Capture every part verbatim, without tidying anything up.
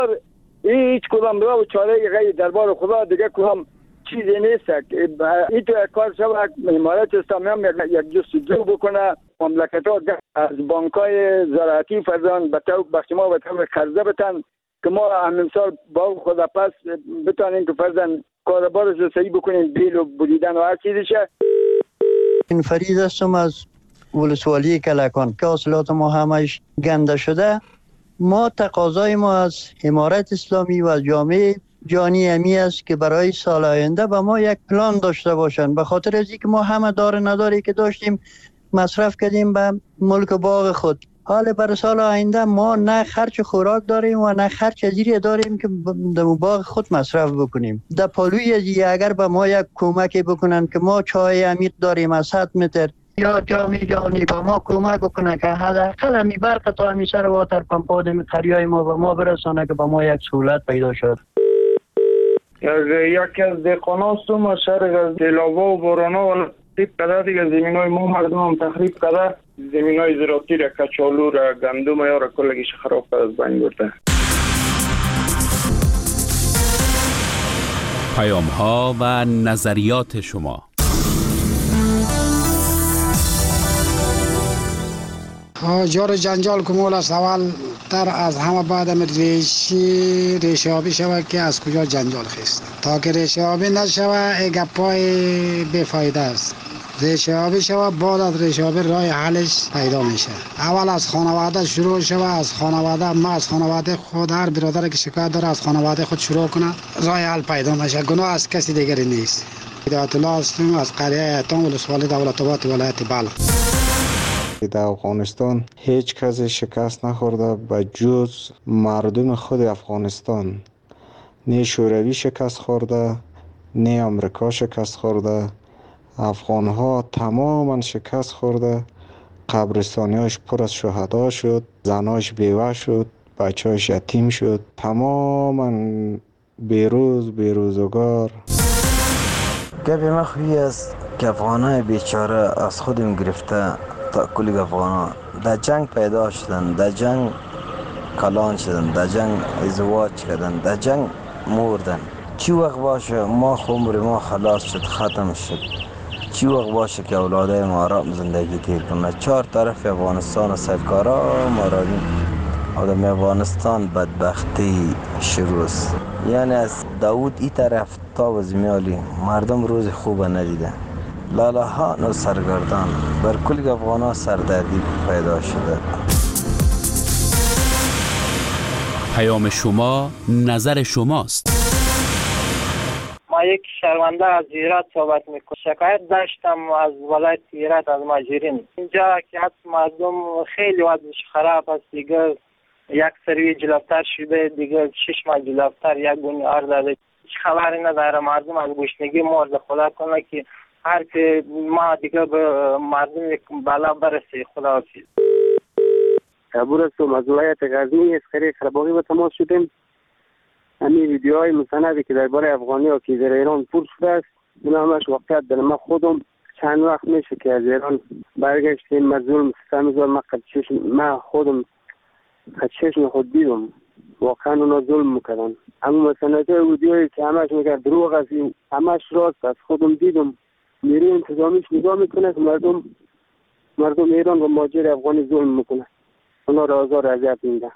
هیچ کدام راه و چاره غیر دربار خدا دیگه کدام چیزی نیست. این تو کار شود امارت اسلامی هم یک جستجو بکنه، مملکت ها از بانک های زراعتی فرزان به تو بخش ما به تو قرضه بتن که ما همین سال با خدا پس بتانیم که فرزان کاربارش رو صحیح بکنیم، بیل و بریدن و هر چیزشه. این فرید هستم از ولسوالی کلکان که حاصلات ما همش گنده شده. ما تقاضای ما از امارت اسلامی و از جامعه جهانی امی است که برای سال آینده به ما یک پلان داشته باشند، به خاطر از اینکه ما همه دار نداری که داشتیم مصرف کردیم به ملک باغ خود. حال برای سال آینده ما نه خرچ خوراک داریم و نه خرچ ازیری داریم که در باغ خود مصرف بکنیم. در پالوی ازی اگر به ما یک کمکی بکنن که ما چای عمیق داریم از صد متر یا جامعه جهانی به ما کمک بکنه که حداقل همی برق تا همی سر واتر پمپاد می قریای ما به ما برسانه که به ما یک سهولت پیدا شد. یکی از دهقانا هستم از شهر دلاوا و بارانا و تخریب کرده دیگه زمین های ما مردم هم تخریب کرده، زمین های زراعتی را کچالو را گندم یا را کلگیش خراب کرده از بین برده. پیام ها و نظریات شما. جار جنجال کمول است. اول تر از همه بعد ریشی ریشه آبی شود که از کجا جنجال خیست. تا که ریشه آبی نشود ای گپای بیفایده است. ریشه آبی شود، بعد از ریشه آبی راه حلش پیدا میشه. اول از خانواده شروع شود، از خانواده ما از خانواده خود هر برادر که شکایت داره از خانواده خود شروع کنه راه حل پیدا میشه. گناه از کسی دیگری نیست. هدایت الله هستم از قریه ایتام ولسوالی دولت آباد ولایت بلخ. در افغانستان هیچ کسی شکست نخورده به جز مردم خود افغانستان. نه شوروی شکست خورده نه امریکا شکست خورده. افغان ها تماما شکست خورده. قبرستانیاش پر از شهدا شد، زناش بیوه شد، بچه‌اش یتیم شد، تماما بیروز بیروزگار. گپی مخفی است که افغانای بیچاره از خودم گرفته تا کلی افغانا در جنگ پیدا شدن، در جنگ کلان شدن، در جنگ ازدواج کردن، در جنگ مردن. چی وقت باشه ما عمر ما خلاص شد، ختم شد. چی وقت باشه که اولادای ما آرام زندگی تیر کنه. چهار طرف افغانستان و سرکارا ما را و در افغانستان بدبختی شروع است. یعنی از داود ای طرف تا به زمیالی مردم روز خوب ندیده. لالاهان و سرگردان بر کل افغانا سردردی پیدا شده. پیام شما نظر شماست. ما یک شرمنده از هرات صحبت میکنم. شکایت داشتم از ولایت هرات از مهاجرین. اینجا که از مردم خیلی وضعش خراب است. دیگه یک سری جلوتر شده، دیگه شش ماه جلوتر یک گونی آر داده. هیچ خبری نداره. مردم از گشنگی مرده. خدا کنه که هر که ما دیگه به مردم یک بالا برسه. خدا حافظ. عبور هستم از ولایت غزنی از قریه قره‌باغی به تماس شدیم. همین ویدیوهای مستندی که درباره افغانی ها که در ایران پر شده است، این همش واقعیت داره. من خودم چند وقت میشه که از ایران برگشتیم، مظلوم ستم زور من قد چشم من خودم قد چشم خود دیدم. واقعا اونا ظلم میکردن. اما مستندهای ویدیوهایی که همش میگه دروغ است، همش راست است. خودم دیدم. نیروی انتظامیش نگاه میکنه که مردم مردم ایران و مهاجر افغانی ظلم میکنه. اونا را آزار اذیت میده.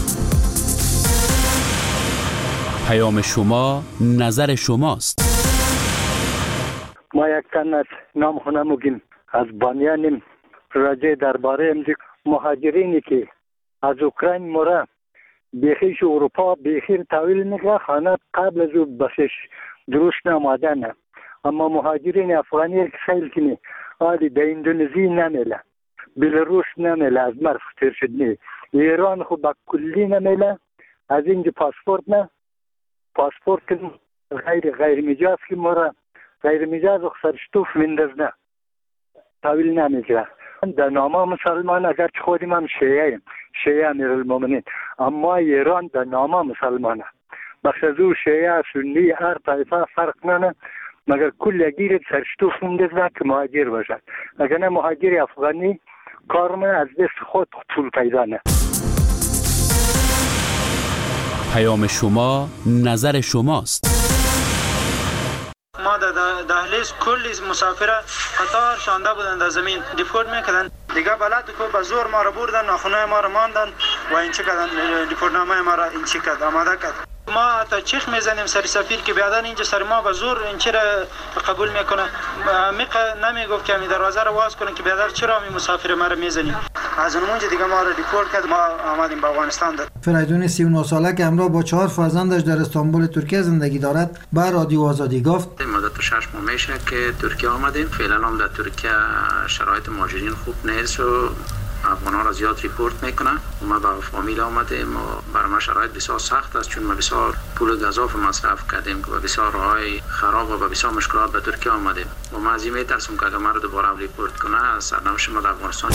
پیام شما نظر شماست. ما یک تن از نام خونه مگیم از بانیانیم راجع درباره امریکا مهاجرینی که از اوکراین مره بیخیش اروپا بیخیر تاویل میگه خانه قبل از او بخش درست نمادنه. اما مهاجرین افغانی که خیلی کنی آلی به اندونزی نمیله، بلاروس نمیله، از مرف تیر شد نی، ایران خود با کلی نمیله. از اینجا پاسپورت نه پاسپورت که غیر غیر مجاز که مره غیر مجاز و سرشتوف مندز نه تاویل نمیگه. در نامه مسلمان اگر چه خودیم هم شیعه شیعه امیر المومنین، اما ایران در نامه مسلمانه. بخش از او شیعه سنی هر طایفه فرق نه، مگر کل گیر سرشتوف مندز نه که مهاجر باشد. اگر نه مهاجر افغانی کارم از دست خود طول پیدا نه. پیام شما نظر شماست. ما در دهلیز کلی مسافر قطار شانده بودن در زمین دیپورت میکردن دیگه بلد کو به زور ما رو بردن ناخنای ما رو ماندن و این چه کردن دیپورت نامه ما رو این چه کرد آماده کرد ما تا چیخ میزنیم سر سفیر که بیادن اینجا سر ما به زور این چرا قبول میکنه میق نمیگفت که می دروازه رو باز کنه که بیادر چرا می مسافر ما رو میزنیم از اونجا دیگه ما رو دیپورت کرد ما آمدیم به افغانستان. داد فریدون سی و نه ساله که همراه با چهار فرزندش در استانبول ترکیه زندگی دارد به رادیو آزادی گفت مدت شش ماه میشه که ترکیه آمدیم. فعلا هم در ترکیه شرایط مهاجرین خوب نیست و افغان‌ها را زیاد ریپورت میکنن و ما با فامیل آمدیم و برای ما شرایط بسیار سخت است چون ما بسیار پول گزاف مصرف کردیم که بسیار راههای خراب و بسیار مشکلات به ترکیه آمدیم و ما از این میترسیم که اگر ما را دوباره ریپورت کنه سرنوشت ما در افغانستان.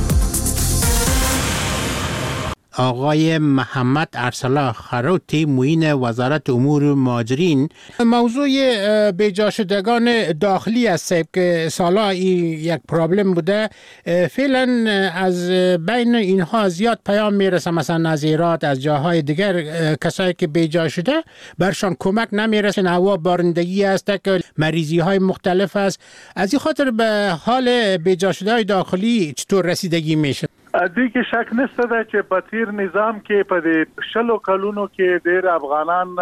آقای محمد ارسلا خروتی معین وزارت امور مهاجرین موضوع بیجا شدگان داخلی است که سالا یک پرابلم بوده. فعلا از بین اینها زیاد پیام میرسه مثلا از ایران از جاهای دیگر کسایی که بیجا شده برشان کمک نمیرسه هوا بارندگی است که مریضی های مختلف است. از این خاطر به حال بیجا شده های داخلی چطور رسیدگی میشه؟ دیگه شک نشته ده چې په تیر نظام کې په دې شلو کلونو کې ډېر افغانان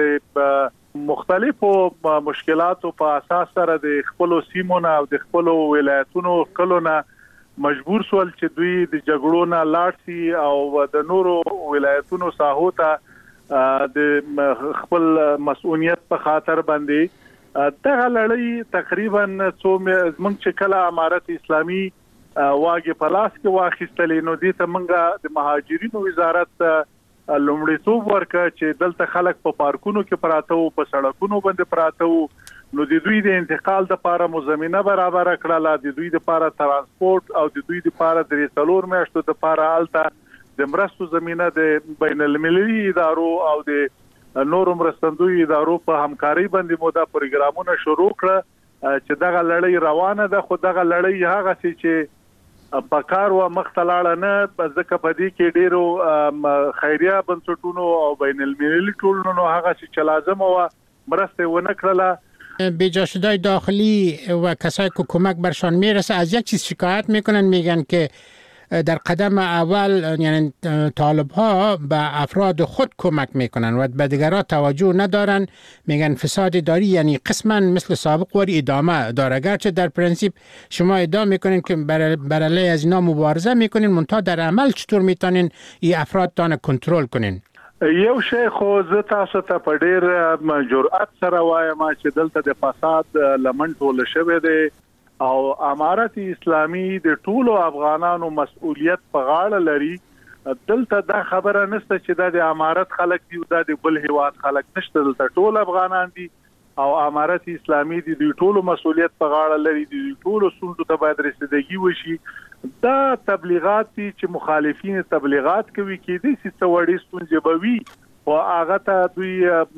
د مختلفو مشکلاتو په اساس سره د خپل سیمونو او د خپل ولایتونو کلونه مجبور سول چې دوی د جګړو نه لاړ شي او د نورو ولایتونو ساحو ته د خپل مسؤلیت په خاطر باندې دغه لړۍ تقریبا څو موږ چې کله امارت اسلامي واګه پلاس کې واخیستلې نو دې ته منګه د مهاجرینو وزارت لومړیتوب ورکړ چې دلته خلک په پارکونو کې پراته او په سړکونو باندې پراته او نو د دوی د انتقال لپاره مزمنه برابر کړل د دوی لپاره ترانسپورت او د دوی لپاره د ریسلور میاشتو لپاره الته د مرستو زمينه د بین المللي ادارو او د نورو مرستندوی ادارو په همکاري باندې مودا پروګرامونه شروع کړ چې دغه لړۍ روانه ده. خو دغه لړۍ هغه چې پکار و مختلاړه نه ځکه په دې کې ډیرو خیریه بنسټونو او بین المللي ټولنو هغه چې لازم و مرسته ونه کړله. بیجا شده داخلی و کسایی که کمک برشان میرسه از یک چیز شکایت میکنن میگن که در قدم اول یعنی طالب ها به افراد خود کمک میکنن و به دیگران توجه ندارن میگن فساد اداری یعنی قسما مثل سابق وری ادامه داره گرچه در پرنسیپ شما ادعا میکنین که بر علیه از اینا مبارزه میکنین منتها در عمل چطور میتونین این افراد تان کنترل کنین؟ یو شی خو زه تاسو ته په ډېر جرأت سره وایم چې دلته د فساد لمن ټوله شوی دی او امارت اسلامي د ټولو افغانانو مسؤلیت په غاړه لري. دلته دا خبره نشته چې د امارت خلک دی او د بل هیواد خلک نشته، دلته ټول افغانان دي او امارت اسلامي دي د ټولو مسؤلیت په غاړه لري، د ټولو ستونزو ته باید رسیدګي وشي. دا تبلیغات دي چې مخالفین تبلیغات کوي کې دي چې وړي ستونزې به وي او هغه ته دوی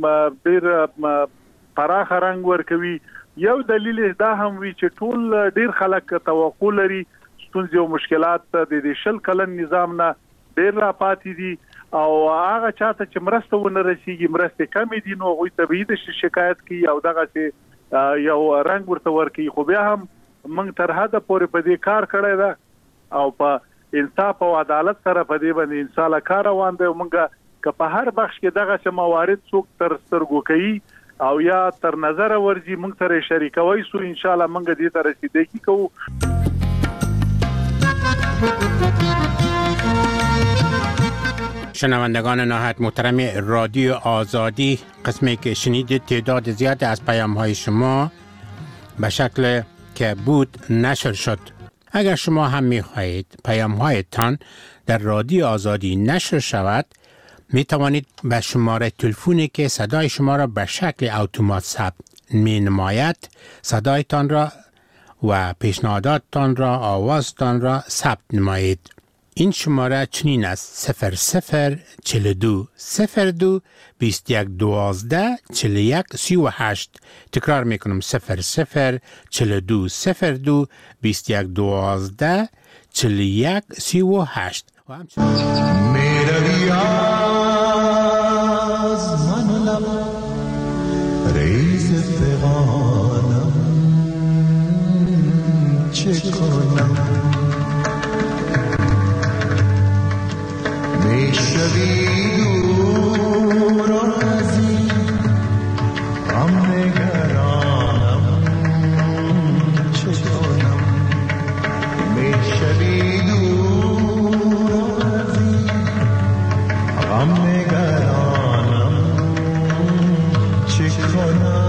ډېر پراخ رنګ ورکوي. یو دلیل دا هم وی چې ټول ډیر خلک توقع لري ستونزې او مشکلات د دې شل کلن نظام نه ډیر را پاتې دي او هغه چاته چې مرسته ونه رسیږي مرسته کمې دي نو غوي طبيعي د شکایت کوي او دغه چې یو رنګ ورته ورکوي. خو بیا هم موږ تر حده پورې په دې کار کړی ده او په انصاف او عدالت سره په دې باندې ان شاء الله کار روان دی. موږ که په هر بخش کې دغه چې موارد څوک تر سترګو کوي او یا تر نظر ورځي موږ سره شریکوي سو ان شاء الله موږ دې ته رسیدګي کوو. شنوندگان نهایت محترم رادیو آزادی، قسمی که شنیدید تعداد زیاد از پیام های شما به شکل که بود نشر شد. اگر شما هم می خواهید پیام هایتان در رادیو آزادی نشر شود می توانید به شماره تلفنی که صدای شما را به شکل اتومات ثبت می نماید صدایتان را و پیشنهاداتتان را آوازتان را ثبت نمایید. این شماره چنین است: صفر صفر چهل و دو صفر دو بیست و یک دوازده چهل و یک سی و هشت. تکرار می کنم: صفر صفر چهل و دو صفر دو بیست و یک دوازده چهل و یک سی و هشت. و همچنین چه کنم میشوی دور از این غم نگرانم چه کنم میشوی دور از این غم نگرانم چه کنم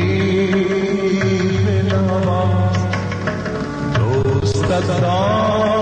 Stop.